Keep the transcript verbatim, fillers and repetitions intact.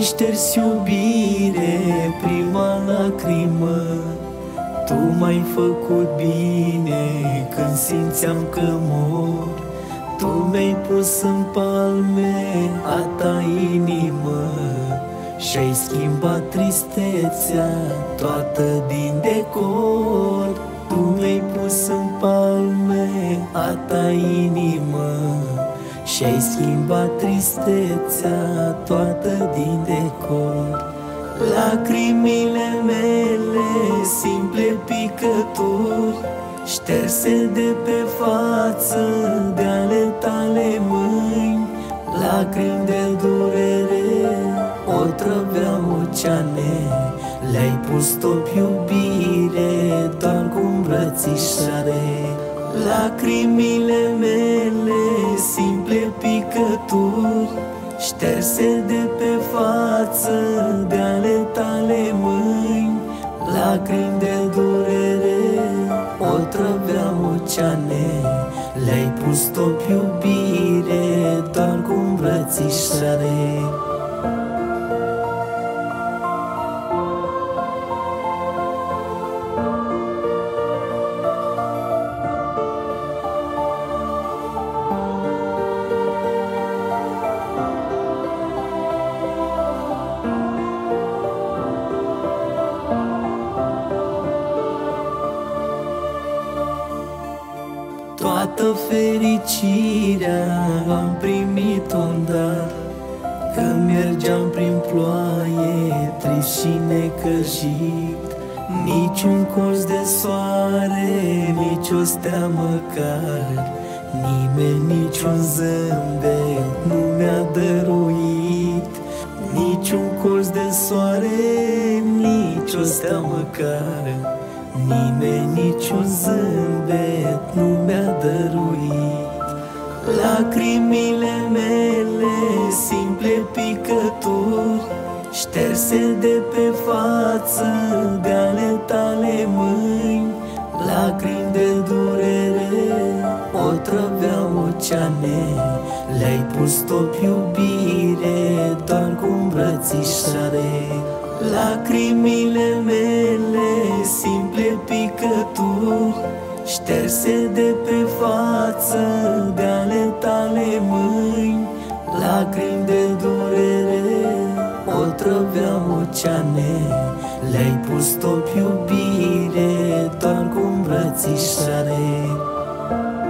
șters iubire, prima lacrimă. Tu m-ai făcut bine când simțeam că mor. Tu mi-ai pus în palme a ta inimă și-ai schimbat tristețea toată din decor. Tu mi-ai pus în palme a ta inimă și-ai schimbat tristețea toată din decor. Lacrimile mele, simple picături, șterse de pe față de ale tale mâini. Lacrimi de durere, otrăveau oceane, le-ai pus top iubire, doar cu îmbrățișare. Lacrimile mele, simple picături, șterse de pe față de ale tale mâini. Lacrimi de durere, otrăveau oceane, le-ai pus top iubire, doar cu îmbrățișare. Toată fericirea am primit-o în dar, când mergeam prin ploaie, trist și necăjit. Niciun colț de soare, nici o stea măcar, nimeni niciun zâmbet nu mi-a dăruit. Niciun colț de soare, nici o stea măcar, nimeni niciun zâmbet nu mi-a dăruit. Lacrimile mele, simple picături, șterse de pe față de ale tale mâini. Lacrimi de durere, otrăveau oceane, le-ai pus top iubire, doar cu îmbrățișare. Lacrimile mele, simple picături, șterse de pe față de ale tale mâini. Lacrimi de durere, otrăveau oceane, le-ai pus top iubire, doar cu îmbrățișare.